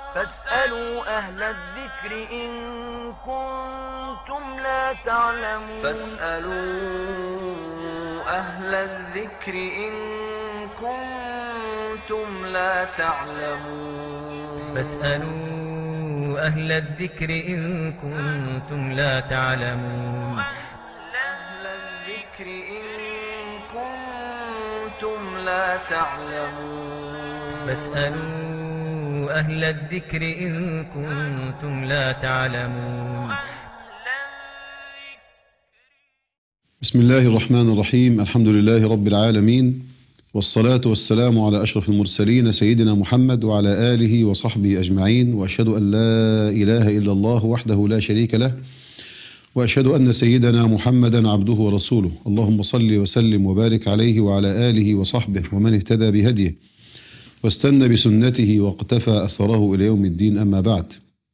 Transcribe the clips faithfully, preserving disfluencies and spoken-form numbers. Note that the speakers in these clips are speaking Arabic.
فاسألوا أهل الذكر إن كنتم لا تعلمون فاسألوا أهل الذكر إن كنتم لا تعلمون فاسألوا أهل الذكر إن كنتم لا تعلمون أهل الذكر إن كنتم لا تعلمون فاسألوا أهل الذكر إن كنتم لا تعلمون. بسم الله الرحمن الرحيم. الحمد لله رب العالمين، والصلاة والسلام على أشرف المرسلين سيدنا محمد وعلى آله وصحبه أجمعين، وأشهد أن لا إله إلا الله وحده لا شريك له، وأشهد أن سيدنا محمدا عبده ورسوله. اللهم صل وسلم وبارك عليه وعلى آله وصحبه ومن اهتدى بهديه واستنى بسنته واقتفى أثره إلى يوم الدين. أما بعد،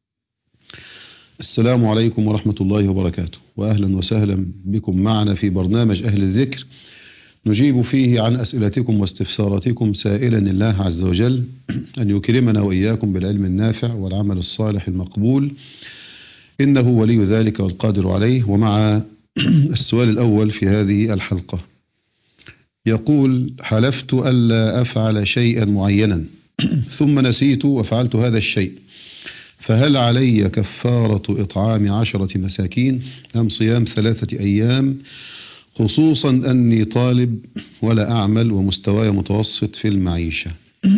السلام عليكم ورحمة الله وبركاته، وأهلا وسهلا بكم معنا في برنامج أهل الذكر، نجيب فيه عن أسئلتكم واستفساراتكم، سائلا الله عز وجل أن يكرمنا وإياكم بالعلم النافع والعمل الصالح المقبول، إنه ولي ذلك والقادر عليه. ومع السؤال الأول في هذه الحلقة، يقول: حلفت ألا أفعل شيئا معينا ثم نسيت وفعلت هذا الشيء، فهل علي كفارة إطعام عشرة مساكين أم صيام ثلاثة أيام، خصوصا أني طالب ولا أعمل ومستواي متوسط في المعيشة؟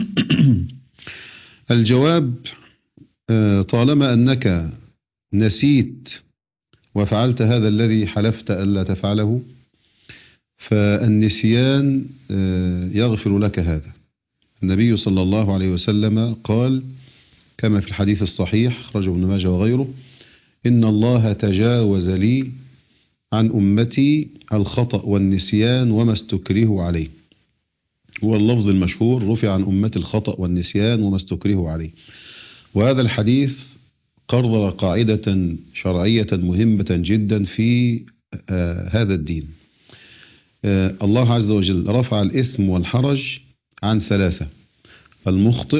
الجواب: طالما أنك نسيت وفعلت هذا الذي حلفت ألا تفعله، فالنسيان يغفر لك هذا. النبي صلى الله عليه وسلم قال كما في الحديث الصحيح أخرجه ابن ماجه وغيره: إن الله تجاوز لي عن أمتي الخطأ والنسيان وما استكرهوا عليه. هو اللفظ المشهور: رفع عن أمتي الخطأ والنسيان وما استكرهوا عليه. وهذا الحديث قرر قاعدة شرعية مهمة جدا في آه هذا الدين. آه الله عز وجل رفع الإثم والحرج عن ثلاثة: المخطئ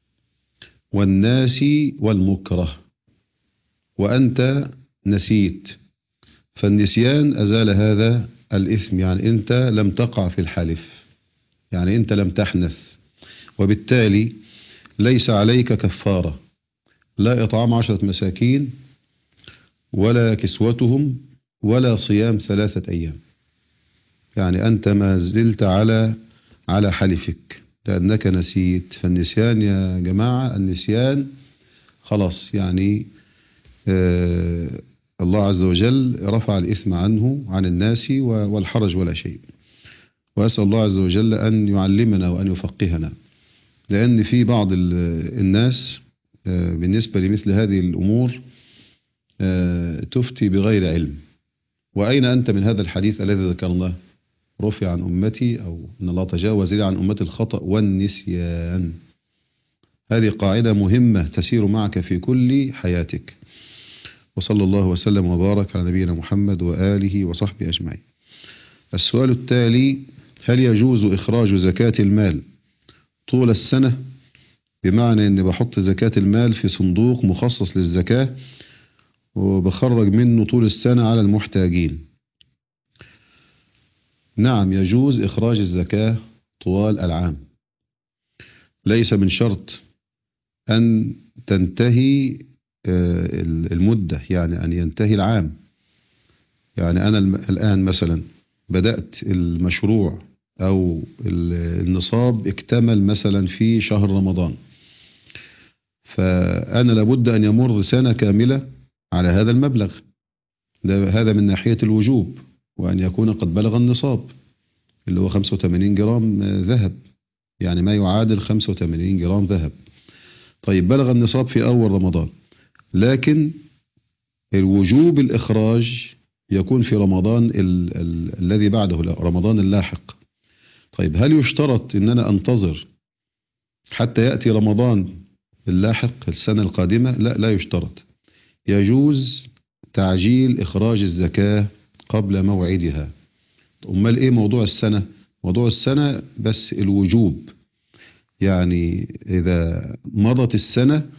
والناسي والمكره. وأنت نسيت، فالنسيان أزال هذا الإثم، يعني أنت لم تقع في الحلف، يعني أنت لم تحنث، وبالتالي ليس عليك كفارة، لا إطعام عشرة مساكين ولا كسوتهم ولا صيام ثلاثة أيام. يعني أنت ما زلت على على حلفك لأنك نسيت. فالنسيان يا جماعة، النسيان خلاص، يعني آه الله عز وجل رفع الإثم عنه عن الناس والحرج ولا شيء. وأسأل الله عز وجل أن يعلمنا وأن يفقهنا، لأن في بعض الناس آه بالنسبة لمثل هذه الأمور آه تفتي بغير علم. وأين أنت من هذا الحديث الذي ذكرناه: رفع عن أمتي، أو إن الله تجاوز لي عن أمتي الخطأ والنسيان؟ هذه قاعدة مهمة تسير معك في كل حياتك. وصلى الله وسلم وبارك على نبينا محمد وآله وصحبه أجمعين. السؤال التالي: هل يجوز إخراج زكاة المال طول السنة؟ بمعنى أني بحط زكاة المال في صندوق مخصص للزكاة وبخرج منه طول السنة على المحتاجين. نعم، يجوز إخراج الزكاة طوال العام. ليس من شرط أن تنتهي المدة، يعني أن ينتهي العام. يعني أنا الآن مثلا بدأت المشروع أو النصاب اكتمل مثلا في شهر رمضان، فأنا لابد أن يمر سنة كاملة على هذا المبلغ. هذا من ناحية الوجوب، وأن يكون قد بلغ النصاب اللي هو خمسة وثمانين جرام ذهب، يعني ما يعادل خمسة وثمانين جرام ذهب. طيب، بلغ النصاب في أول رمضان، لكن الوجوب الإخراج يكون في رمضان ال ال الذي بعده، رمضان اللاحق. طيب، هل يشترط أن أنا أنتظر حتى يأتي رمضان اللاحق السنة القادمة؟ لا، لا يشترط. يجوز تعجيل إخراج الزكاة قبل موعدها. أمال إيه موضوع السنة؟ موضوع السنة بس الوجوب، يعني إذا مضت السنة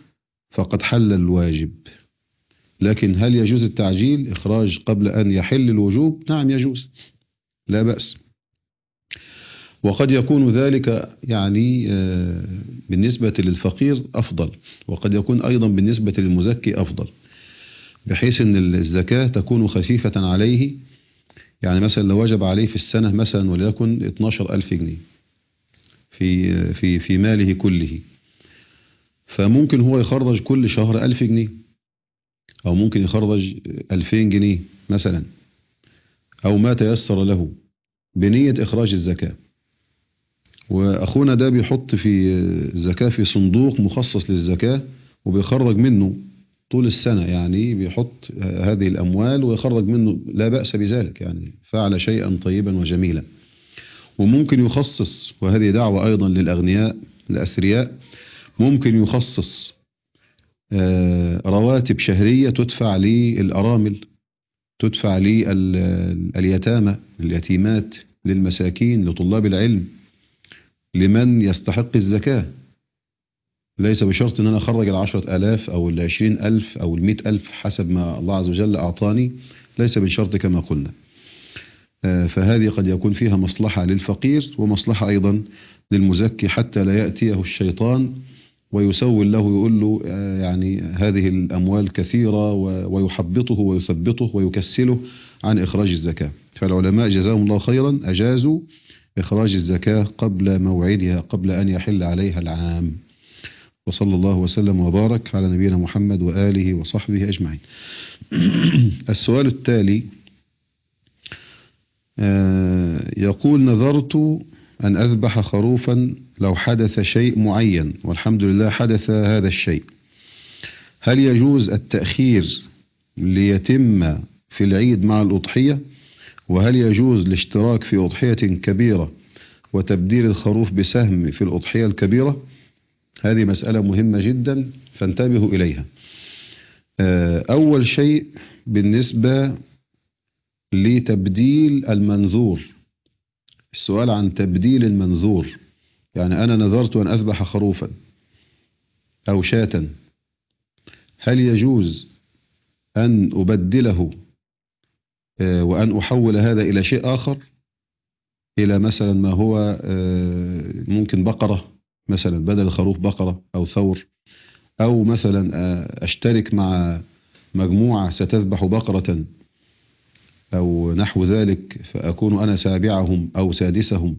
فقد حل الواجب. لكن هل يجوز التعجيل إخراج قبل أن يحل الوجوب؟ نعم يجوز، لا بأس. وقد يكون ذلك يعني بالنسبة للفقير أفضل، وقد يكون أيضا بالنسبة للمزكي أفضل، بحيث أن الزكاة تكون خفيفة عليه. يعني مثلا لو وجب عليه في السنة مثلا وليكن اثناشر ألف جنيه في في في ماله كله، فممكن هو يخرج كل شهر ألف جنيه، أو ممكن يخرج ألفين جنيه مثلا، أو ما تيسر له بنية إخراج الزكاة. وأخونا ده بيحط في الزكاة في صندوق مخصص للزكاة وبيخرج منه طول السنة، يعني بيحط هذه الأموال ويخرج منه، لا بأس بذلك، يعني فعل شيئا طيبا وجميلا. وممكن يخصص، وهذه دعوة أيضا للأغنياء الأثرياء، ممكن يخصص رواتب شهرية تدفع للأرامل، تدفع لليتامى اليتيمات، للمساكين، لطلاب العلم، لمن يستحق الزكاة. ليس بشرط ان انا اخرج العشرة الاف او العشرين الف او المئة الف حسب ما الله عز وجل اعطاني، ليس بشرط كما قلنا. فهذه قد يكون فيها مصلحة للفقير ومصلحة ايضا للمزكي، حتى لا يأتيه الشيطان ويسول له، يقول له يعني هذه الاموال كثيرة، ويحبطه ويثبطه ويكسله عن اخراج الزكاة. فالعلماء جزاهم الله خيرا اجازوا إخراج الزكاة قبل موعدها، قبل أن يحل عليها العام. وصلى الله وسلم وبارك على نبينا محمد وآله وصحبه أجمعين. السؤال التالي يقول: نذرت أن أذبح خروفا لو حدث شيء معين، والحمد لله حدث هذا الشيء، هل يجوز التأخير ليتم في العيد مع الأضحية؟ وهل يجوز الاشتراك في أضحية كبيرة وتبديل الخروف بسهم في الأضحية الكبيرة؟ هذه مسألة مهمة جدا، فانتبهوا إليها. أول شيء بالنسبة لتبديل المنذور، السؤال عن تبديل المنذور، يعني أنا نذرت أن أذبح خروفا أو شاة، هل يجوز أن أبدله وأن أحول هذا إلى شيء آخر، إلى مثلا ما هو ممكن بقرة مثلا، بدل الخروف بقرة أو ثور، أو مثلا أشترك مع مجموعة ستذبح بقرة أو نحو ذلك، فأكون أنا سابعهم أو سادسهم،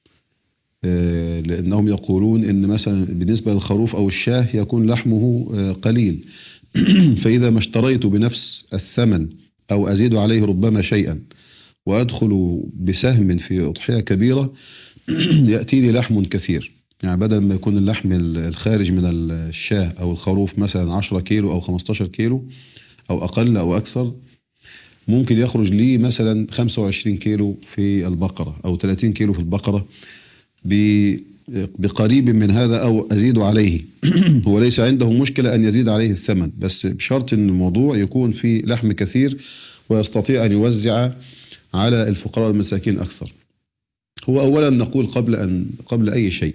لأنهم يقولون إن مثلا بالنسبة للخروف أو الشاه يكون لحمه قليل، فإذا ما اشتريت بنفس الثمن أو أزيد عليه ربما شيئا وأدخل بسهم في أضحية كبيرة يأتي لي لحم كثير، يعني بدل ما يكون اللحم الخارج من الشاه أو الخروف مثلا عشرة كيلو أو خمستاشر كيلو أو أقل أو أكثر، ممكن يخرج لي مثلا خمسة وعشرين كيلو في البقرة أو ثلاثين كيلو في البقرة بقريب من هذا أو أزيد عليه. هو ليس عنده مشكلة أن يزيد عليه الثمن، بس بشرط أن الموضوع يكون فيه لحم كثير ويستطيع أن يوزع على الفقراء والمساكين أكثر. هو أولا نقول قبل أن قبل أي شيء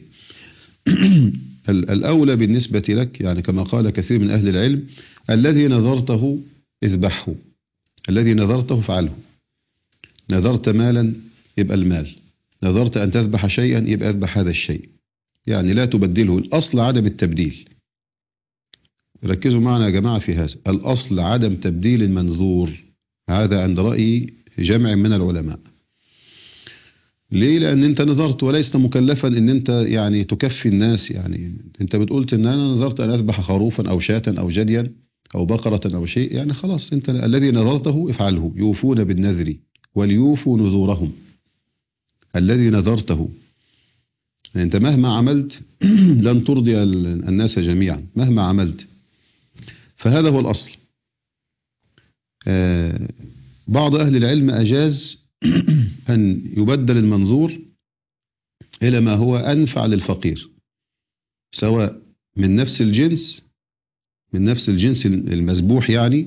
الأولى بالنسبة لك، يعني كما قال كثير من أهل العلم: الذي نذرته اذبحه، الذي نذرته فعله. نذرت مالا يبقى المال، نذرت أن تذبح شيئا يبقى اذبح هذا الشيء، يعني لا تبدله. الأصل عدم التبديل، ركزوا معنا يا جماعة في هذا، الأصل عدم تبديل المنذور، هذا عند رأي جمع من العلماء. ليه؟ لأن أنت نذرت وليست مكلفا أن أنت يعني تكفي الناس، يعني أنت بتقول أن أنا نذرت أن أذبح خروفا أو شاة أو جديا أو بقرة أو شيء، يعني خلاص أنت الذي نذرته افعله. يوفون بالنذر وليوفوا نذورهم، الذي نذرته، يعني أنت مهما عملت لن ترضي الناس جميعا مهما عملت، فهذا هو الأصل. آه بعض أهل العلم أجاز أن يبدل المنظور إلى ما هو أنفع للفقير، سواء من نفس الجنس من نفس الجنس المذبوح، يعني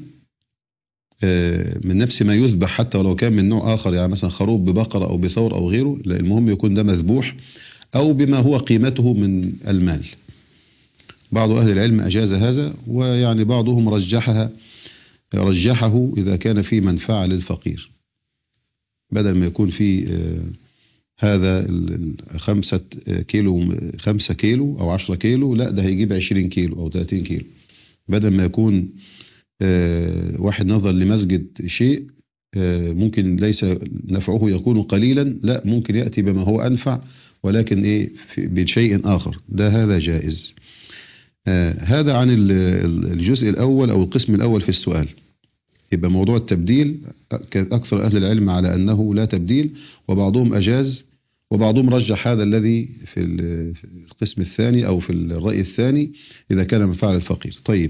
من نفس ما يذبح حتى ولو كان من نوع آخر، يعني مثلا خروف ببقرة أو بثور أو غيره، المهم يكون ده مذبوح، أو بما هو قيمته من المال. بعض أهل العلم أجاز هذا، ويعني بعضهم رجحها رجحه إذا كان في منفعة للفقير، بدل ما يكون في هذا خمسة كيلو خمسة كيلو أو عشرة كيلو، لا ده هيجيب عشرين كيلو أو ثلاثين كيلو. بدل ما يكون واحد نظر لمسجد شيء ممكن ليس نفعه يكون قليلا، لا ممكن يأتي بما هو أنفع ولكن إيه بشيء آخر، ده هذا جائز. هذا عن الجزء الأول أو القسم الأول في السؤال. يبقى موضوع التبديل أكثر أهل العلم على أنه لا تبديل، وبعضهم أجاز وبعضهم رجح هذا الذي في القسم الثاني أو في الرأي الثاني إذا كان منفعة الفقير. طيب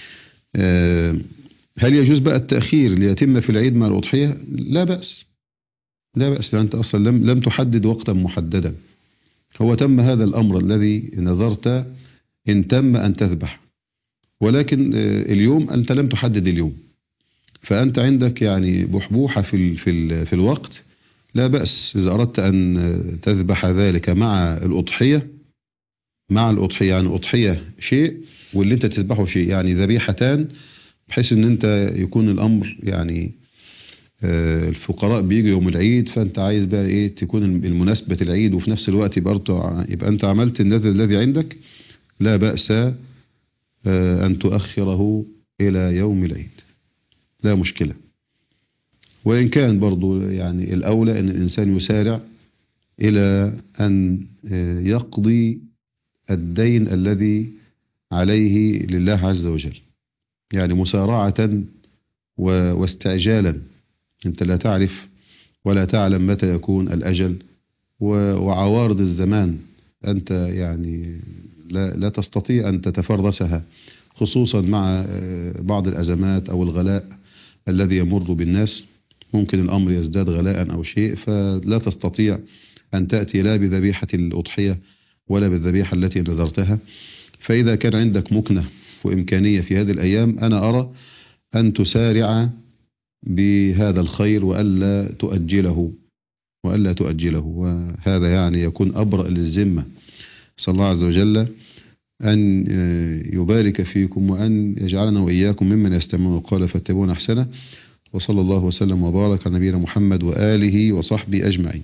هل يجوز بقى التأخير ليتم في العيد مع الأضحية؟ لا بأس، لا بأس، لأن أنت أصلا لم, لم تحدد وقتا محددا. هو تم هذا الأمر الذي نظرت إن تم أن تذبح، ولكن اليوم أنت لم تحدد اليوم، فأنت عندك يعني بحبوحة في ال في ال في الوقت، لا بأس إذا أردت أن تذبح ذلك مع الأضحية. مع الأضحية يعني أضحية شيء واللي أنت تذبحه شيء، يعني ذبيحتان، بحيث أن أنت يكون الأمر يعني الفقراء بيجوا يوم العيد، فأنت عايز بقى إيه تكون المناسبة العيد وفي نفس الوقت يبقى, يبقى أنت عملت النذر الذي عندك، لا بأس أن تؤخره إلى يوم العيد، لا مشكلة. وإن كان برضو يعني الأولى أن الإنسان يسارع إلى أن يقضي الدين الذي عليه لله عز وجل، يعني مسارعة واستعجالا. أنت لا تعرف ولا تعلم متى يكون الأجل وعوارض الزمان، أنت يعني لا, لا تستطيع أن تتفرسها، خصوصا مع بعض الأزمات أو الغلاء الذي يمر بالناس، ممكن الأمر يزداد غلاء أو شيء، فلا تستطيع أن تأتي لا بذبيحة الأضحية ولا بالذبيحة التي نذرتها. فإذا كان عندك مكنة وإمكانية في هذه الأيام، أنا أرى أن تسارع بهذا الخير وألا تؤجله وألا تؤجله وهذا يعني يكون أبرأ للذمة. صلى الله عز وجل أن يبارك فيكم وأن يجعلنا وإياكم ممن يستمعون القول فاتبعون أحسنه. وصلى الله وسلم وبارك على نبينا محمد وآله وصحبه أجمعين.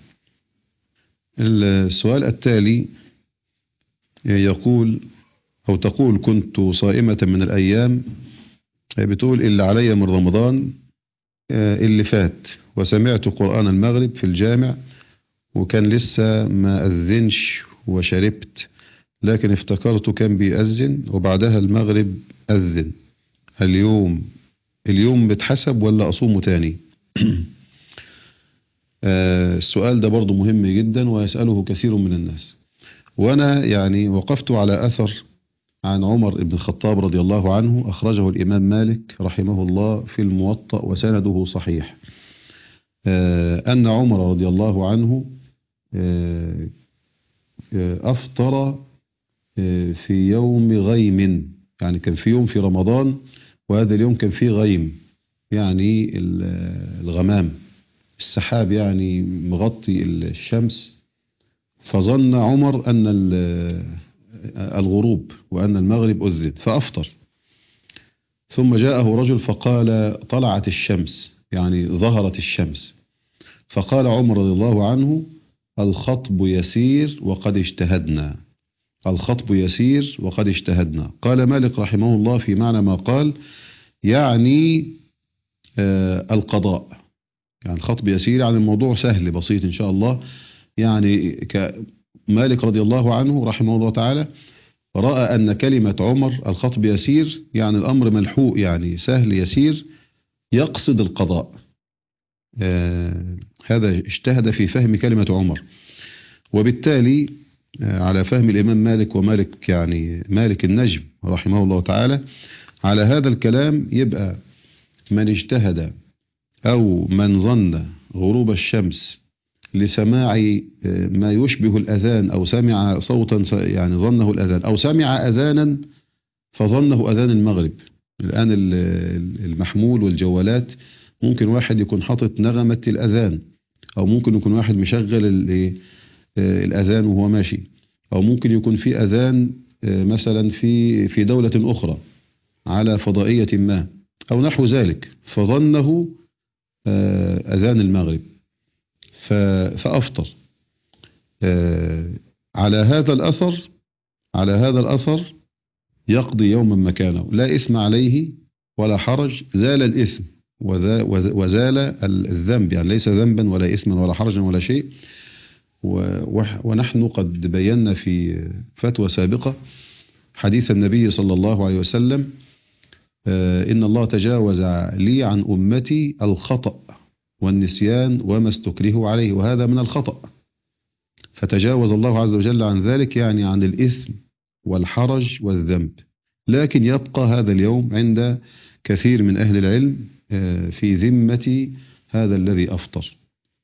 السؤال التالي يقول أو تقول: كنت صائمة من الأيام، بتقول اللي علي من رمضان اللي فات، وسمعت قرآن المغرب في الجامع وكان لسه ما أذنش وشربت، لكن افتكرته كان بيأذن وبعدها المغرب أذن، اليوم اليوم بتحسب ولا أصومه تاني؟ السؤال ده برضو مهم جدا ويسأله كثير من الناس، وأنا يعني وقفت على أثر عن عمر بن الخطاب رضي الله عنه، أخرجه الإمام مالك رحمه الله في الموطأ وسنده صحيح، أن عمر رضي الله عنه أفطر في يوم غيم، يعني كان في يوم في رمضان وهذا اليوم كان فيه غيم، يعني الغمام السحاب يعني مغطي الشمس، فظن عمر أن الغروب وأن المغرب أذن فأفطر. ثم جاءه رجل فقال: طلعت الشمس، يعني ظهرت الشمس. فقال عمر رضي الله عنه: الخطب يسير وقد اجتهدنا، الخطب يسير وقد اجتهدنا. قال مالك رحمه الله في معنى ما قال، يعني آه القضاء، يعني الخطب يسير، يعني الموضوع سهل بسيط إن شاء الله. يعني مالك رضي الله عنه رحمه الله تعالى رأى أن كلمة عمر الخطب يسير يعني الأمر ملحوق، يعني سهل يسير، يقصد القضاء. آه هذا اجتهد في فهم كلمة عمر، وبالتالي آه على فهم الإمام مالك ومالك يعني مالك النجم رحمه الله تعالى، على هذا الكلام يبقى من اجتهد أو من ظن غروب الشمس لسماع ما يشبه الأذان أو سمع صوتا يعني ظنه الأذان أو سمع أذانا فظنه أذان المغرب. الآن المحمول والجوالات ممكن واحد يكون حاطط نغمة الأذان، أو ممكن يكون واحد مشغل الأذان وهو ماشي، أو ممكن يكون في أذان مثلا في في دولة أخرى على فضائية ما أو نحو ذلك، فظنه أذان المغرب فأفطر على هذا الأثر على هذا الأثر يقضي يوما مكانه، لا إثم عليه ولا حرج، زال الإثم وزال الذنب، يعني ليس ذنبا ولا إثما ولا حرجا ولا شيء. ونحن قد بينا في فتوى سابقة حديث النبي صلى الله عليه وسلم: إن الله تجاوز لي عن أمتي الخطأ والنسيان وما استكرهوا عليه، وهذا من الخطأ، فتجاوز الله عز وجل عن ذلك، يعني عن الإثم والحرج والذنب. لكن يبقى هذا اليوم عند كثير من أهل العلم في ذمة هذا الذي أفطر.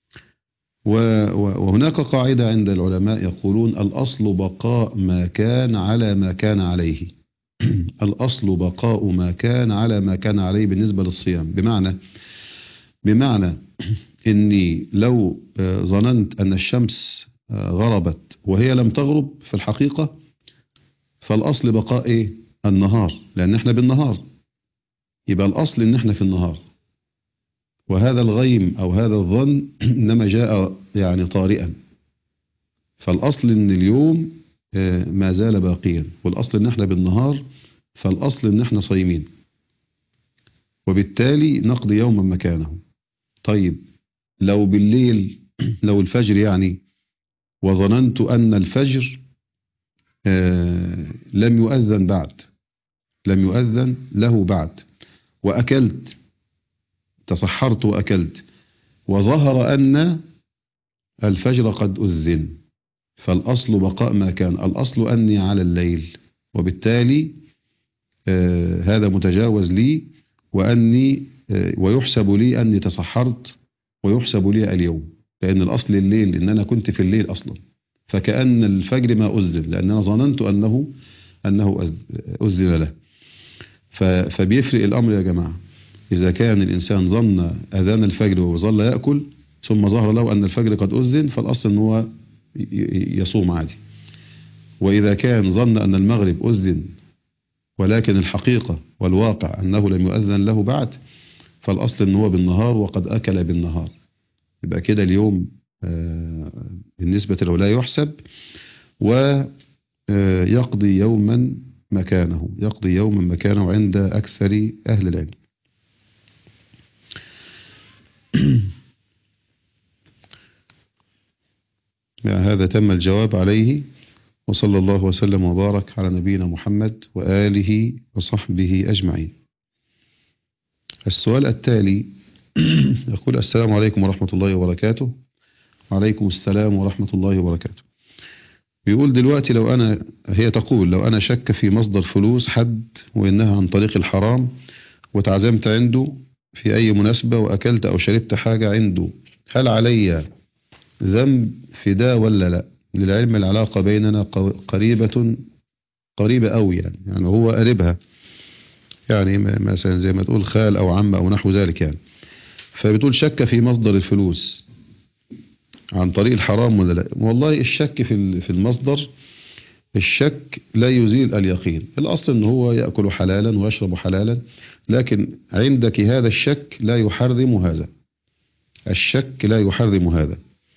وهناك قاعدة عند العلماء يقولون: الأصل بقاء ما كان على ما كان عليه. الأصل بقاء ما كان على ما كان عليه بالنسبة للصيام. بمعنى بمعنى إني لو ظننت أن الشمس غربت وهي لم تغرب في الحقيقة، فالأصل بقاء إيه؟ النهار، لأن احنا بالنهار، يبقى الأصل إن احنا في النهار. وهذا الغيم أو هذا الظن إنما جاء يعني طارئا، فالأصل إن اليوم ما زال باقيا، والأصل إن احنا بالنهار، فالأصل إن احنا صايمين، وبالتالي نقضي يوما مكانه. طيب لو بالليل، لو الفجر يعني، وظننت أن الفجر لم يؤذن بعد، لم يؤذن له بعد، وأكلت، تصحرت وأكلت، وظهر أن الفجر قد أذن، فالأصل بقاء ما كان، الأصل أني على الليل، وبالتالي آه هذا متجاوز لي، وأني آه ويحسب لي أني تصحرت، ويحسب لي اليوم، لأن الأصل الليل، إن أنا كنت في الليل أصلا، فكأن الفجر ما أذن، لأن أنا ظننت أنه أنه أذن له. فبيفرق الأمر يا جماعة. إذا كان الإنسان ظن أذان الفجر وظل يأكل، ثم ظهر له أن الفجر قد أذن، فالأصل أنه يصوم عادي. وإذا كان ظن أن المغرب أذن ولكن الحقيقة والواقع أنه لم يؤذن له بعد، فالأصل أنه بالنهار وقد أكل بالنهار، يبقى كده اليوم بالنسبة له لا يحسب، ويقضي يوما مكانه، يقضي يوما مكانه عند أكثر أهل العلم. هذا تم الجواب عليه، وصلى الله وسلم وبارك على نبينا محمد وآله وصحبه أجمعين. السؤال التالي يقول: السلام عليكم ورحمة الله وبركاته. وعليكم السلام ورحمة الله وبركاته. بيقول دلوقتي لو أنا، هي تقول لو أنا شك في مصدر فلوس حد وإنها عن طريق الحرام، وتعزمت عنده في أي مناسبة وأكلت أو شربت حاجة عنده، هل علي ذنب في ده ولا لا؟ للعلم العلاقة بيننا قريبة قريبة أوي، يعني يعني هو قريبها، يعني مثلا زي ما تقول خال أو عم أو نحو ذلك يعني. فبتقول شك في مصدر الفلوس عن طريق الحرام ولا لا؟ والله الشك في في المصدر، الشك لا يزيل اليقين. الأصل أنه هو يأكل حلالا ويشرب حلالا، لكن عندك هذا الشك لا يحرم هذا، الشك لا يحرم هذا،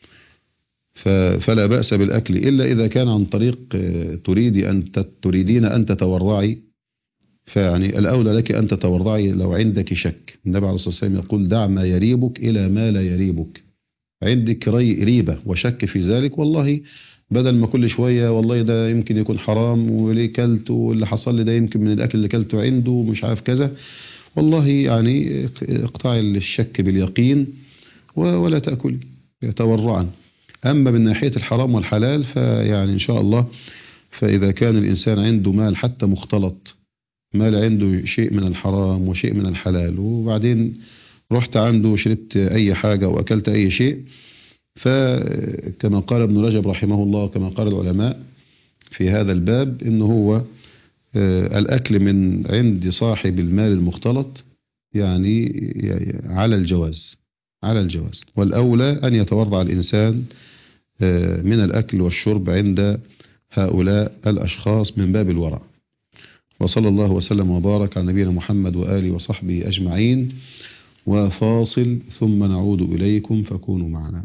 فلا بأس بالأكل إلا إذا كان عن طريق تريد أن تريدين أن تتورعي، فيعني الأولى لك أن تتورعي لو عندك شك. النبي عليه الصلاة والسلام يقول: دع ما يريبك إلى ما لا يريبك. عندك ريبة وشك في ذلك، والله بدل ما كل شوية والله ده يمكن يكون حرام، وليه كلته، واللي حصل لي ده يمكن من الأكل اللي كلته عنده ومش عارف كذا، والله يعني اقطعي الشك باليقين ولا تأكل تورعا. أما من ناحية الحرام والحلال فيعني إن شاء الله، فإذا كان الإنسان عنده مال حتى مختلط، مال عنده شيء من الحرام وشيء من الحلال، وبعدين رحت عنده وشربت أي حاجة وأكلت أي شيء، فكما قال ابن رجب رحمه الله، كما قال العلماء في هذا الباب، إنه هو الأكل من عند صاحب المال المختلط يعني على الجواز، على الجواز. والأولى أن يتورع الإنسان من الأكل والشرب عند هؤلاء الأشخاص من باب الورع. وصلى الله وسلم وبارك على نبينا محمد وآله وصحبه أجمعين. وفاصل ثم نعود إليكم فكونوا معنا.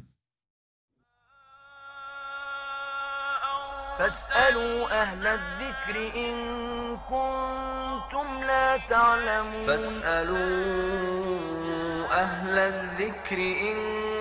فاسألوا أهل الذكر إن كنتم لا تعلمون فاسألوا أهل الذكر إن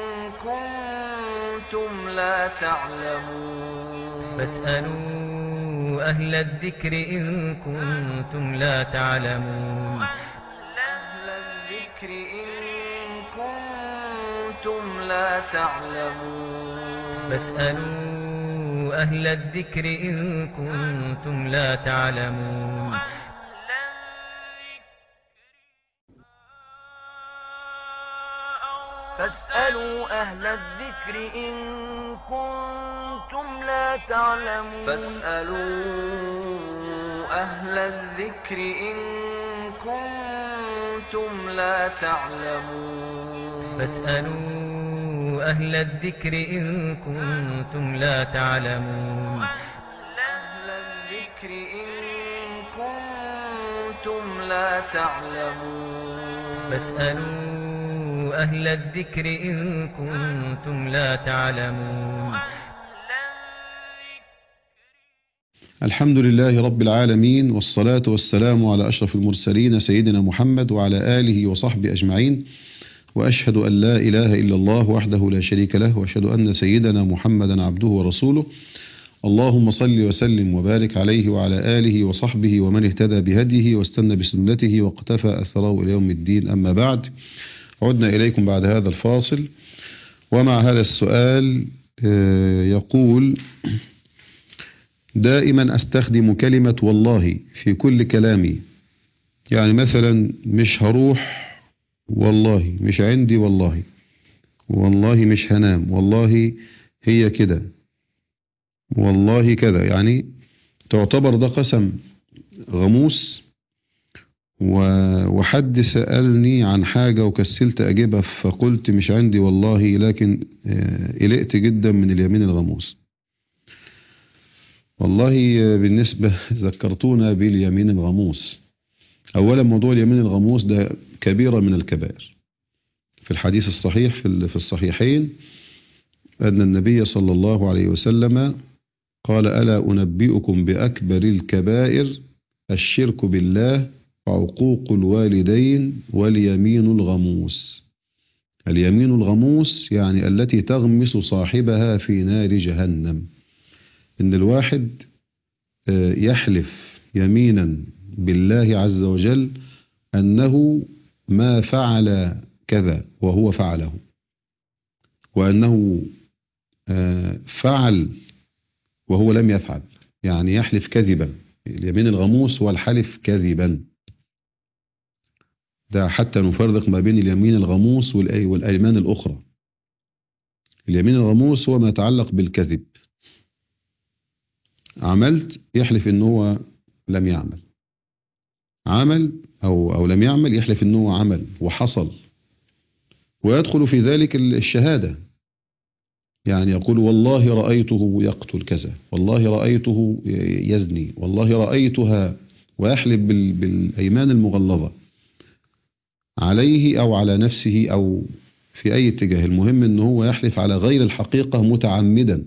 كنتم لا تعلمون فاسألوا أهل الذكر إن كنتم لا تعلمون أهل الذكر إن كنتم لا تعلمون فاسألوا أهل الذكر إن كنتم لا تعلمون فاسألوا أهل الذكر إن كنتم لا تعلمون فاسألوا أهل الذكر إن كنتم لا تعلمون فاسألوا أهل الذكر إن كنتم لا تعلمون أهل الذكر إن كنتم لا تعلمون فاسألوا أهل الذكر إن كنتم لا تعلمون. الحمد لله رب العالمين، والصلاة والسلام على أشرف المرسلين سيدنا محمد وعلى آله وصحبه أجمعين، وأشهد أن لا إله إلا الله وحده لا شريك له، وأشهد أن سيدنا محمدا عبده ورسوله. اللهم صل وسلم وبارك عليه وعلى آله وصحبه ومن اهتدى بهديه واستنى بسنته واقتفى أثره إلى يوم الدين. أما بعد، عدنا إليكم بعد هذا الفاصل ومع هذا السؤال. يقول: دائما أستخدم كلمة والله في كل كلامي، يعني مثلا مش هروح والله، مش عندي والله، والله مش هنام، والله هي كده، والله كذا، يعني تعتبر ده قسم غموس. وحد سألني عن حاجة وكسلت أجيبها فقلت مش عندي والله، لكن قلقت جدا من اليمين الغموس. والله بالنسبة ذكرتونا باليمين الغموس. أولا، موضوع اليمين الغموس ده كبيرة من الكبائر. في الحديث الصحيح في الصحيحين أن النبي صلى الله عليه وسلم قال: ألا أنبئكم بأكبر الكبائر الشرك بالله وعقوق الوالدين واليمين الغموس. اليمين الغموس يعني التي تغمس صاحبها في نار جهنم. إن الواحد يحلف يمينا بالله عز وجل أنه ما فعل كذا وهو فعله، وأنه فعل وهو لم يفعل، يعني يحلف كذبا. اليمين الغموس والحلف كذبا، ده حتى نفرق ما بين اليمين الغموس والأيمان الأخرى. اليمين الغموس هو ما يتعلق بالكذب. عملت، يحلف إنه هو لم يعمل، عمل أو, أو لم يعمل، يحلف إنه هو عمل وحصل. ويدخل في ذلك الشهادة، يعني يقول والله رأيته يقتل كذا، والله رأيته يزني، والله رأيتها، ويحلف بالأيمان المغلظة عليه أو على نفسه أو في أي اتجاه. المهم أنه هو يحلف على غير الحقيقة متعمدا.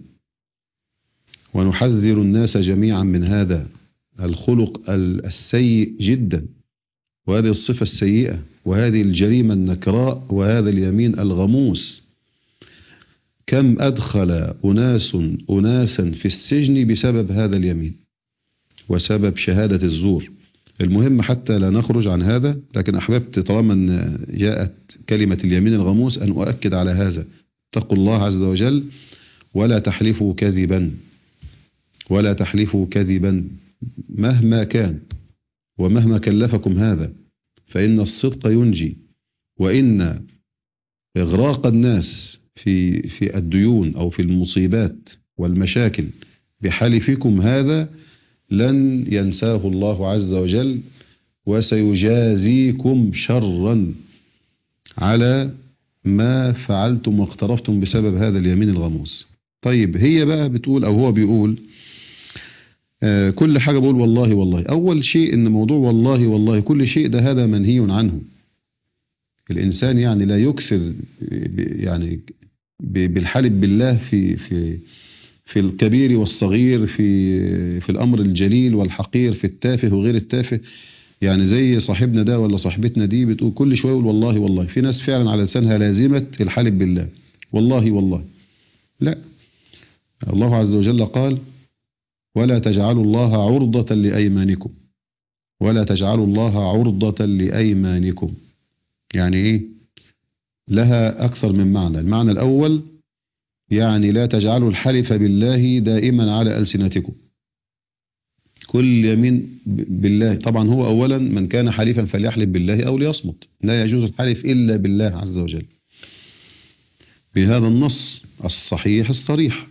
ونحذر الناس جميعا من هذا الخلق السيء جدا، وهذه الصفة السيئة، وهذه الجريمة النكراء، وهذا اليمين الغموس. كم أدخل أناس أناسا في السجن بسبب هذا اليمين وسبب شهادة الزور. المهم حتى لا نخرج عن هذا، لكن أحببت طالما أن جاءت كلمة اليمين الغموس أن أؤكد على هذا. اتقوا الله عز وجل ولا تحلفوا كذبا، ولا تحلفوا كذبا مهما كان ومهما كلفكم هذا، فإن الصدق ينجي، وإن إغراق الناس في في الديون أو في المصيبات والمشاكل بحلفكم هذا لن ينساه الله عز وجل، وسيجازيكم شرا على ما فعلتم واقترفتم بسبب هذا اليمين الغموس. طيب، هي بقى بتقول أو هو بيقول آه كل حاجة بقول والله والله. أول شيء إن موضوع والله والله كل شيء ده هذا منهي عنه. الإنسان يعني لا يكثر يعني بالحلف بالله في في في الكبير والصغير، في في الأمر الجليل والحقير، في التافه وغير التافه. يعني زي صاحبنا ده ولا صاحبتنا دي بتقول كل شوية يقول والله والله. في ناس فعلا على لسانها لازمة الحلف بالله والله والله. لا، الله عز وجل قال ولا تجعلوا الله عرضة لأيمانكم، ولا تجعلوا الله عرضة لأيمانكم. يعني إيه؟ لها أكثر من معنى. المعنى الأول يعني لا تجعلوا الحلف بالله دائما على ألسنتكم، كل يمين بالله. طبعا هو أولا من كان حليفا فليحلف بالله أو ليصمت، لا يجوز الحلف إلا بالله عز وجل بهذا النص الصحيح الصريح.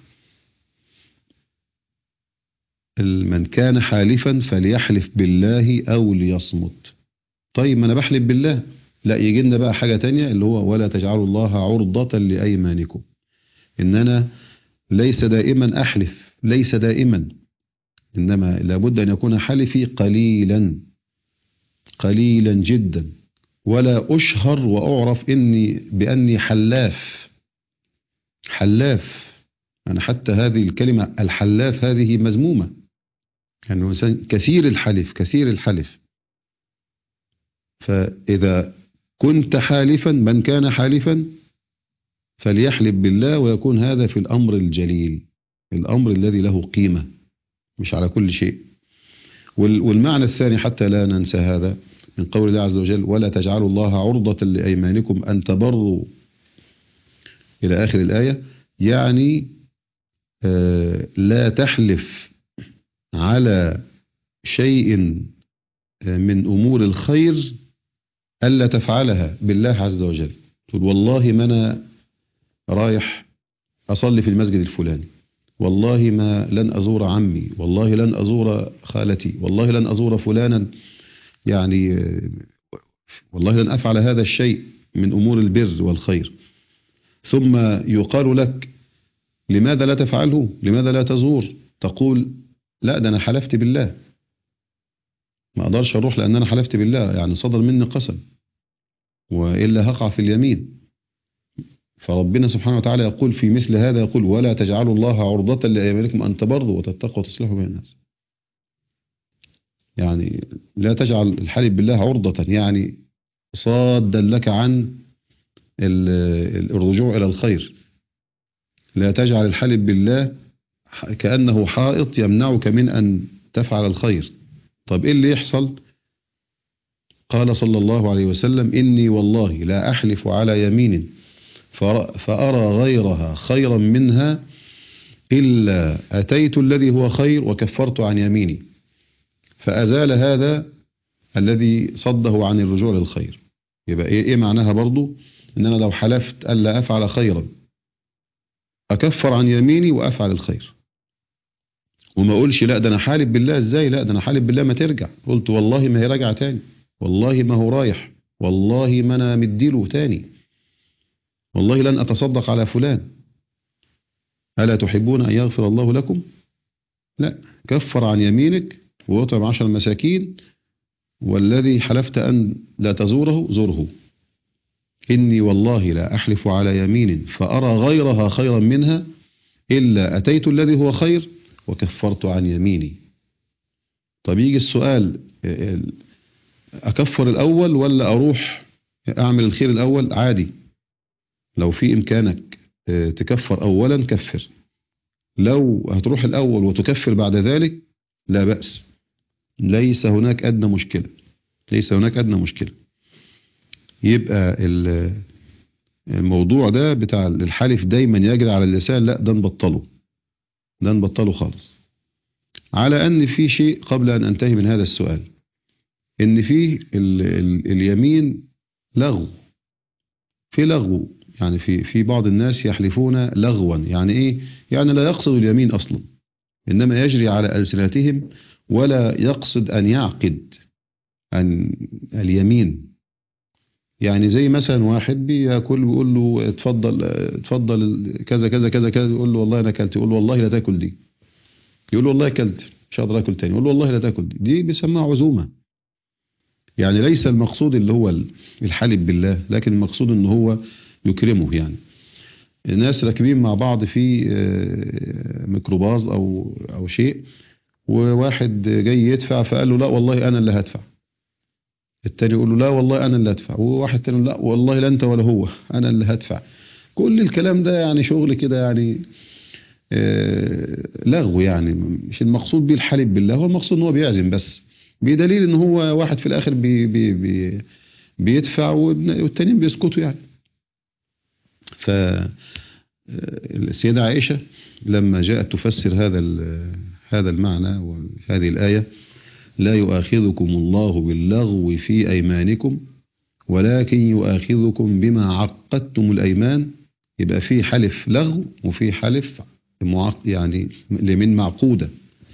من كان حالفا فليحلف بالله أو ليصمت. طيب ما أنا بحلف بالله، لا يجي لنا بقى حاجة تانية اللي هو ولا تجعلوا الله عرضة لأيمانكم. إن أنا ليس دائما أحلف، ليس دائما، إنما لابد أن يكون حلفي قليلا قليلا جدا، ولا أشهر وأعرف إني بأني حلاف. حلاف أنا حتى هذه الكلمة الحلاف هذه مذمومة، يعني إنسان كثير الحلف كثير الحلف. فإذا كنت حالفا، من كان حالفا فليحلف بالله، ويكون هذا في الأمر الجليل، الأمر الذي له قيمة، مش على كل شيء. والمعنى الثاني حتى لا ننسى هذا من قول الله عز وجل ولا تجعلوا الله عرضة لأيمانكم أن تبروا إلى آخر الآية. يعني آه لا تحلف على شيء من أمور الخير ألا تفعلها بالله عز وجل. تقول والله ما أنا رايح أصلي في المسجد الفلاني، والله ما لن أزور عمي، والله لن أزور خالتي، والله لن أزور فلانا، يعني والله لن أفعل هذا الشيء من أمور البر والخير. ثم يقال لك لماذا لا تفعله؟ لماذا لا تزور؟ تقول لا ده أنا حلفت بالله، ما أقدرش أروح لأن أنا حلفت بالله، يعني صدر مني قسم وإلا هقع في اليمين. فربنا سبحانه وتعالى يقول في مثل هذا، يقول ولا تجعلوا الله عرضة لأيمانكم أن تبروا وتتقوا وتصلحوا بين الناس. يعني لا تجعل الحلف بالله عرضة، يعني صادا لك عن الرجوع إلى الخير. لا تجعل الحلف بالله كأنه حائط يمنعك من أن تفعل الخير. طب إيه اللي يحصل؟ قال صلى الله عليه وسلم إني والله لا أحلف على يمين فأرى غيرها خيرا منها إلا أتيت الذي هو خير وكفرت عن يميني. فأزال هذا الذي صده عن الرجوع للخير. يبقى إيه, إيه معناها برضو؟ إن أنا لو حلفت ألا أفعل خيرا أكفر عن يميني وأفعل الخير، وما أقولش لا ده أنا حالف بالله. إزاي؟ لا ده أنا حالف بالله ما ترجع. قلت والله ما هي راجعة تاني، والله ما هو رايح، والله ما أنا مديله تاني، والله لن أتصدق على فلان. ألا تحبون أن يغفر الله لكم؟ لا، كفر عن يمينك وأطعم عشر مساكين، والذي حلفت أن لا تزوره زره. إني والله لا أحلف على يمين فأرى غيرها خيرا منها إلا أتيت الذي هو خير وكفرت عن يميني. طب يجي السؤال، أكفر الأول ولا أروح أعمل الخير الأول؟ عادي، لو في إمكانك تكفر أولا كفر، لو هتروح الأول وتكفر بعد ذلك لا بأس، ليس هناك أدنى مشكلة، ليس هناك أدنى مشكلة. يبقى الموضوع ده بتاع الحلف دايما يجري على اللسان، لا ده نبطله، ده نبطله خالص. على أن في شيء قبل أن أنتهي من هذا السؤال، إن فيه ال ال اليمين لغو، في لغو، يعني في في بعض الناس يحلفون لغوا. يعني إيه؟ يعني لا يقصد اليمين أصلا، إنما يجري على ألسنتهم ولا يقصد أن يعقد عن اليمين. يعني زي مثلا واحد بياكل بيقول له اتفضل اتفضل كذا كذا كذا كذا، يقول له والله انا اكلت، يقول له والله لا تاكل دي، يقول له والله اكلت، مش هقدر اكل تاني، يقول له والله لا تاكل. دي, دي بيسموها عزومة. يعني ليس المقصود اللي هو الحلف بالله، لكن المقصود ان هو يكرمه. يعني الناس راكبين مع بعض في ميكروباص او او شيء، وواحد جاي يدفع فقال له لا والله انا اللي هدفع. التاني يقول له لا والله انا اللي هدفع، وواحد تاني لا والله لا انت ولا هو انا اللي هدفع. كل الكلام ده يعني شغل كده، يعني لغو. يعني مش المقصود بيه الحلف بالله، هو المقصود ان هو بيعزم بس، بدليل ان هو واحد في الاخر بي بي بي بيدفع والتانيين بيسكتوا. يعني فالسيدة عائشة لما جاءت تفسر هذا هذا المعنى وهذه الآية: لا يؤاخذكم الله باللغو في أيمانكم ولكن يؤاخذكم بما عقدتم الأيمان. يبقى في حلف لغو وفي حلف يعني لمن معقودة.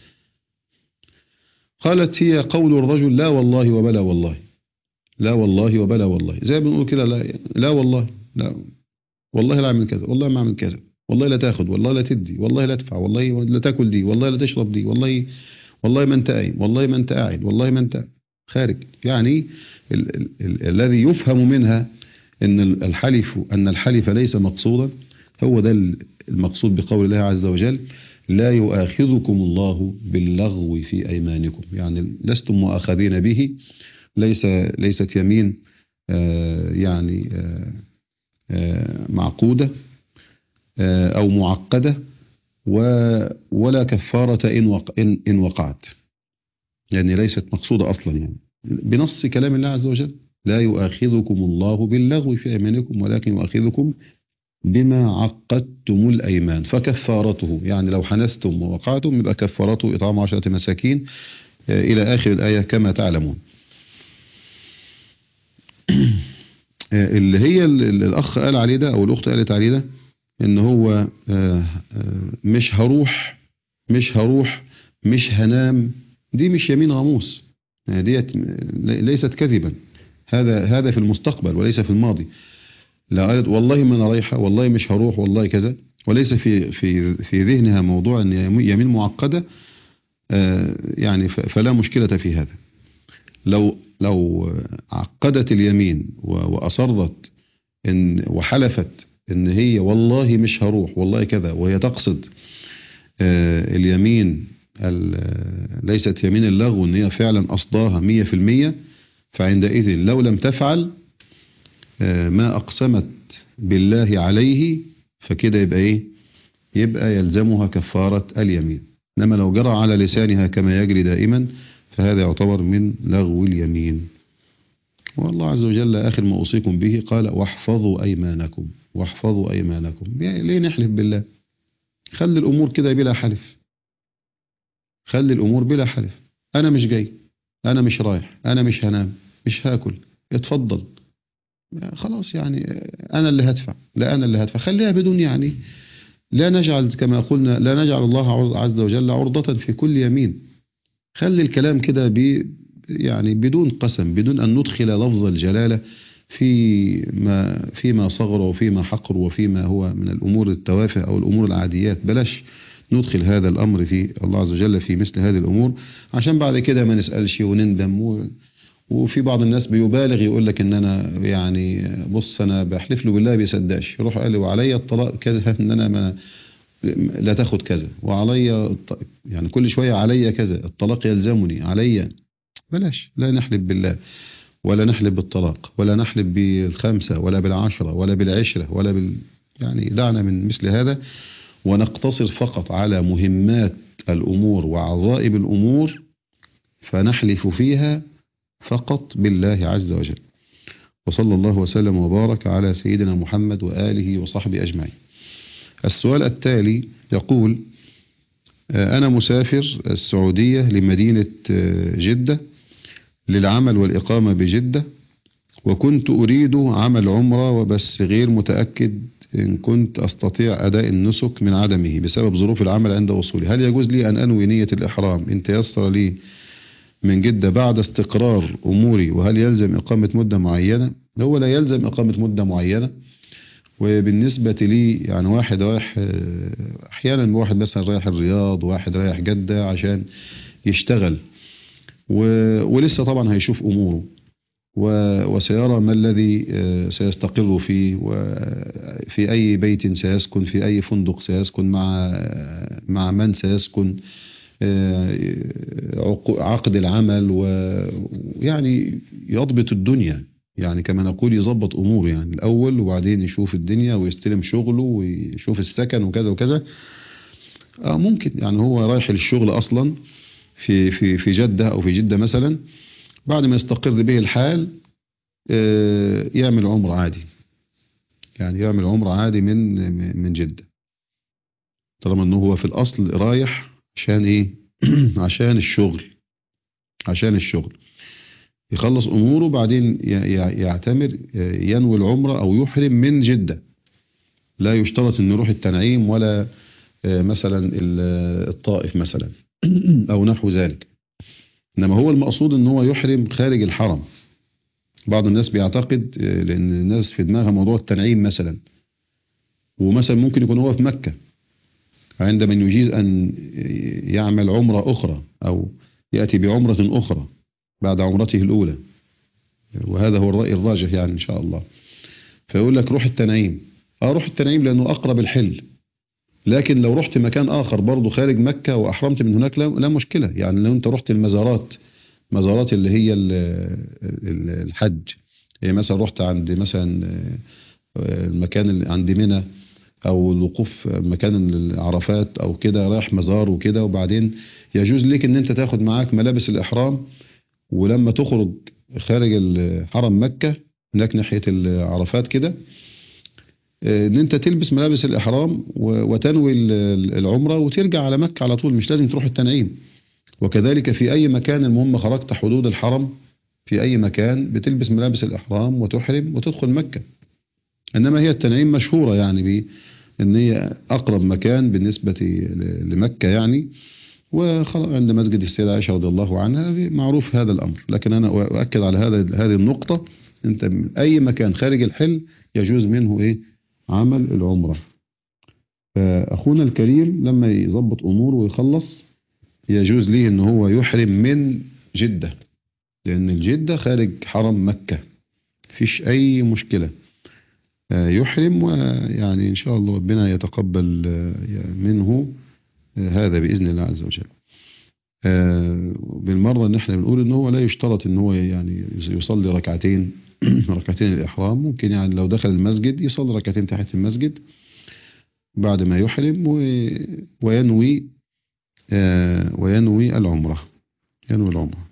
قالت: هي قول الرجل لا والله وبلا والله، لا والله وبلا والله، زي بنقول كده لا, لا والله، لا والله لا اعمل كذا، والله ما اعمل كذا، والله لا تاخد، والله لا تدي، والله لا تدفع، والله لا تاكل دي، والله لا تشرب دي، والله والله ما انت قايم، والله ما انت قاعد، والله ما انت خارج. يعني ال ال ال الذي يفهم منها ان الحلف ان الحلف ليس مقصودا، هو ده المقصود بقول الله عز وجل: لا يؤاخذكم الله باللغو في ايمانكم. يعني لستم مؤاخذين به، ليس ليست يمين آه يعني آه آه معقودة آه أو معقدة، ولا كفارة إن, وق إن, إن وقعت. يعني ليست مقصودة أصلا، يعني بنص كلام الله عز وجل: لا يؤاخذكم الله باللغو في أيمانكم ولكن يؤاخذكم بما عقدتم الأيمان فكفارته. يعني لو حنثتم ووقعتم يبقى كفارته إطعام عشرة مساكين آه إلى آخر الآية كما تعلمون. اللي هي الأخ قال عليه ده أو الأخت قالت عليه ده، إن هو مش هروح مش هروح مش هنام، دي مش يمين غموس، ديت ليست كذبا. هذا هذا في المستقبل وليس في الماضي. لا قالت والله ما أنا رايحة، والله مش هروح، والله كذا، وليس في في في ذهنها موضوع أن يمين معقدة، يعني فلا مشكلة في هذا. لو لو عقدت اليمين وأصرت إن وحلفت إن هي والله مش هروح والله كذا، وهي تقصد اليمين ليست يمين اللغو، إن هي فعلا قصداها مية في المية، فعندئذ لو لم تفعل ما أقسمت بالله عليه فكده يبقى إيه؟ يبقى يلزمها كفارة اليمين. إنما لو جرى على لسانها كما يجري دائما فهذا يعتبر من لغو اليمين. والله عز وجل آخر ما أوصيكم به قال: واحفظوا أيمانكم، واحفظوا أيمانكم. يعني ليه نحلف بالله؟ خلي الأمور كده بلا حلف، خلي الأمور بلا حلف. أنا مش جاي، أنا مش رايح، أنا مش هنام، مش هاكل، اتفضل خلاص، يعني أنا اللي هدفع، لا أنا اللي هدفع. خليها بدون، يعني لا نجعل كما قلنا لا نجعل الله عز وجل عرضة في كل يمين. خلي الكلام كده ب يعني بدون قسم، بدون أن ندخل لفظ الجلالة فيما فيما صغر وفيما حقر وفيما هو من الأمور التوافه أو الأمور العاديات. بلاش ندخل هذا الأمر في الله عز وجل في مثل هذه الأمور، عشان بعد كده ما نسألش ونندم. و وفي بعض الناس بيبالغ يقول لك ان انا يعني بص انا بحلف له بالله بيصدقش، يروح قال لي وعليا الطلاق كذا، ان انا ما لا تاخد كذا، وعليا يعني كل شوية عليا كذا، الطلاق يلزمني عليا. بلاش، لا نحلف بالله ولا نحلف بالطلاق ولا نحلف بالخمسة ولا بالعشرة ولا بالعشرة ولا بال يعني دعنا من مثل هذا، ونقتصر فقط على مهمات الأمور وعظائم الأمور فنحلف فيها فقط بالله عز وجل. وصلى الله وسلم وبارك على سيدنا محمد وآله وصحبه أجمعين. السؤال التالي يقول: أنا مسافر السعودية لمدينة جدة للعمل والإقامة بجدة، وكنت أريد عمل عمرة وبس غير متأكد إن كنت أستطيع أداء النسك من عدمه بسبب ظروف العمل عند وصولي. هل يجوز لي أن أنوي نية الإحرام إن تيسر لي من جدة بعد استقرار أموري؟ وهل يلزم إقامة مدة معينة؟ هو لا يلزم إقامة مدة معينة، وبالنسبة لي يعني واحد رايح أحيانا، واحد مثلا رايح الرياض، واحد رايح جدة عشان يشتغل، ولسه طبعا هيشوف أموره وسيرى ما الذي سيستقر فيه، وفي أي بيت سيسكن، في أي فندق سيسكن، مع مع من سيسكن، عقد العمل، ويعني يضبط الدنيا، يعني كما نقول يضبط أموره يعني الأول، وبعدين يشوف الدنيا ويستلم شغله ويشوف السكن وكذا وكذا. آه ممكن يعني هو رايح للشغل أصلا في في في جدة أو في جدة مثلا، بعد ما يستقر به الحال آه يعمل عمرة عادي، يعني يعمل عمرة عادي من من جدة، طالما أنه هو في الأصل رايح عشان إيه؟ عشان الشغل، عشان الشغل يخلص أموره، بعدين يعتمر، ينوي العمرة أو يحرم من جدة. لا يشترط أن يروح التنعيم ولا مثلا الطائف مثلا أو نحو ذلك، إنما هو المقصود أن هو يحرم خارج الحرم. بعض الناس بيعتقد، لأن الناس في دماغها موضوع التنعيم مثلا، ومثلا ممكن يكون هو في مكة عندما يجيز أن يعمل عمرة أخرى أو يأتي بعمرة أخرى بعد عمرته الأولى، وهذا هو الرأي الراجح يعني إن شاء الله. فيقول لك روح التنعيم، اه روح التنعيم لأنه أقرب الحل، لكن لو رحت مكان آخر برضو خارج مكة وأحرمت من هناك لا مشكلة. يعني لو أنت رحت المزارات، مزارات اللي هي الحج، يعني مثلا رحت عند مثلا المكان اللي عند منى، أو الوقوف مكان عرفات أو كده، رايح مزار وكده، وبعدين يجوز لك أن أنت تاخد معاك ملابس الإحرام، ولما تخرج خارج حرم مكة هناك ناحية العرفات كده، ان انت تلبس ملابس الإحرام وتنوي العمرة وترجع على مكة على طول، مش لازم تروح التنعيم. وكذلك في أي مكان، المهم خرجت حدود الحرم في أي مكان بتلبس ملابس الإحرام وتحرم وتدخل مكة. إنما هي التنعيم مشهورة يعني بأن هي أقرب مكان بالنسبة لمكة يعني، وعند مسجد السيدة عائشة رضي الله عنها معروف هذا الأمر. لكن أنا أؤكد على هذا هذه النقطة، أنت من أي مكان خارج الحل يجوز منه إيه؟ عمل العمرة. فأخونا الكريم لما يضبط أموره ويخلص يجوز ليه أنه هو يحرم من جدة، لأن الجدة خارج حرم مكة فيش أي مشكلة، يحرم، ويعني إن شاء الله ربنا يتقبل منه هذا بإذن الله عز وجل. بالمرة ان احنا بنقول ان هو لا يشترط ان هو يعني يصلي ركعتين ركعتين الإحرام، ممكن يعني لو دخل المسجد يصلي ركعتين تحت المسجد بعد ما يحرم وينوي وينوي العمرة، ينوي العمرة.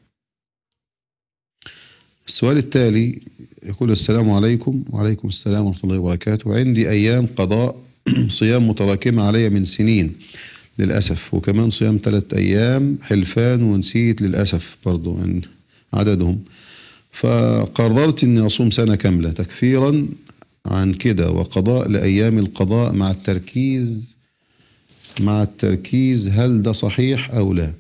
السؤال التالي يقول: السلام عليكم. وعليكم السلام ورحمة الله وبركاته. عندي أيام قضاء صيام متراكمة علي من سنين للأسف، وكمان صيام ثلاث أيام حلفان ونسيت للأسف برضو عددهم، فقررت أني أصوم سنة كاملة تكفيرا عن كده، وقضاء لأيام القضاء مع التركيز مع التركيز هل ده صحيح أو لا؟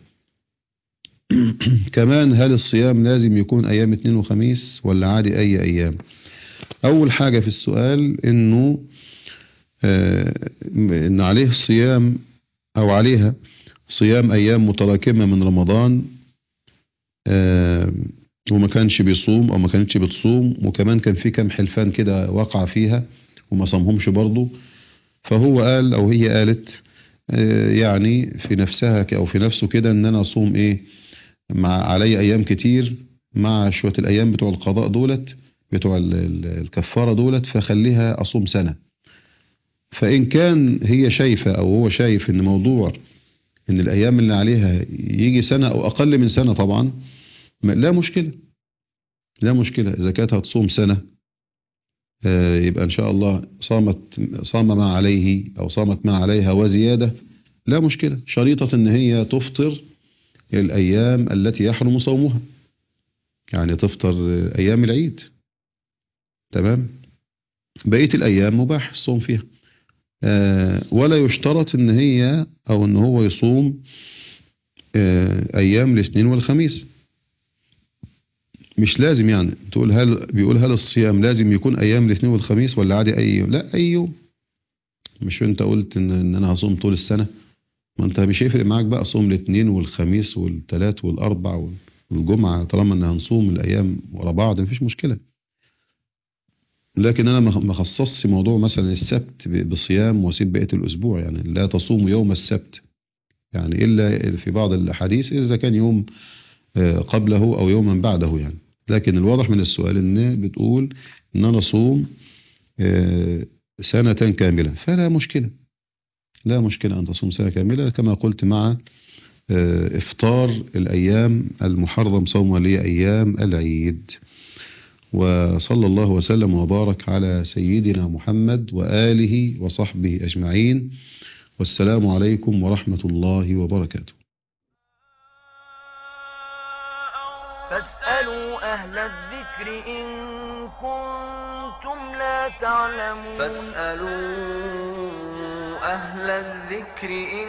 كمان هل الصيام لازم يكون أيام اثنين وخميس ولا عادي أي أيام؟ أول حاجة في السؤال إنه آه إن عليه صيام أو عليها صيام أيام متراكمة من رمضان آه وما كانش بيصوم أو ما كانتش بتصوم، وكمان كان في كم حلفان كده وقع فيها وما صامهمش برضو، فهو قال أو هي قالت آه يعني في نفسها أو في نفسه كده إن أنا أصوم إيه مع علي أيام كتير مع شوية الأيام بتوع القضاء دولت بتوع الكفارة دولت، فخليها أصوم سنة. فإن كان هي شايفة أو هو شايف إن موضوع إن الأيام اللي عليها يجي سنة أو أقل من سنة طبعا لا مشكلة، لا مشكلة. إذا كانت هتصوم سنة يبقى إن شاء الله صامت صام ما عليه أو صامت ما عليها وزيادة، لا مشكلة. شريطة إن هي تفطر الأيام التي يحرم صومها، يعني تفطر أيام العيد، تمام. بقية الأيام مباح الصوم فيها، آه ولا يشترط إن هي أو إن هو يصوم آه أيام الاثنين والخميس، مش لازم يعني تقول هل بيقول هل الصيام لازم يكون ايام الاثنين والخميس ولا عادي اي يوم؟ لا اي يوم. مش انت قلت ان, إن انا هصوم طول السنة؟ ما انت مش هيفرق معاك بقى صوم الاثنين والخميس والثلاث والاربع والجمعة، طالما ان هنصوم الايام ورا بعض مفيش مشكلة. لكن انا ما خصصش موضوع مثلا السبت بصيام واسيب بقية الاسبوع، يعني لا تصوم يوم السبت يعني الا في بعض الاحاديث اذا كان يوم قبله او يوما بعده يعني. لكن الواضح من السؤال ان بتقول ان انا اصوم سنة كاملة، فلا مشكلة، لا مشكلة ان تصوم سنة كاملة كما قلت، مع افطار الايام المحرم صوم لي ايام العيد. وصلى الله وسلم وبارك على سيدنا محمد وآله وصحبه أجمعين، والسلام عليكم ورحمة الله وبركاته. فاسألوا أهل الذكر إن كنتم لا تعلمون فاسألوا أهل الذكر إن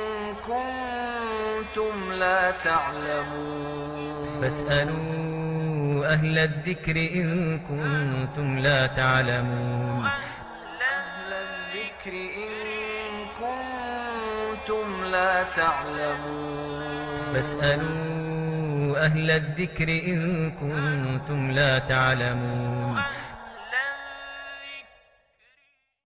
كنتم لا تعلمون فاسألوا أهل الذكر إن كنتم لا تعلمون أهل الذكر إن كنتم لا تعلمون فاسألوا أهل الذكر إن كنتم لا تعلمون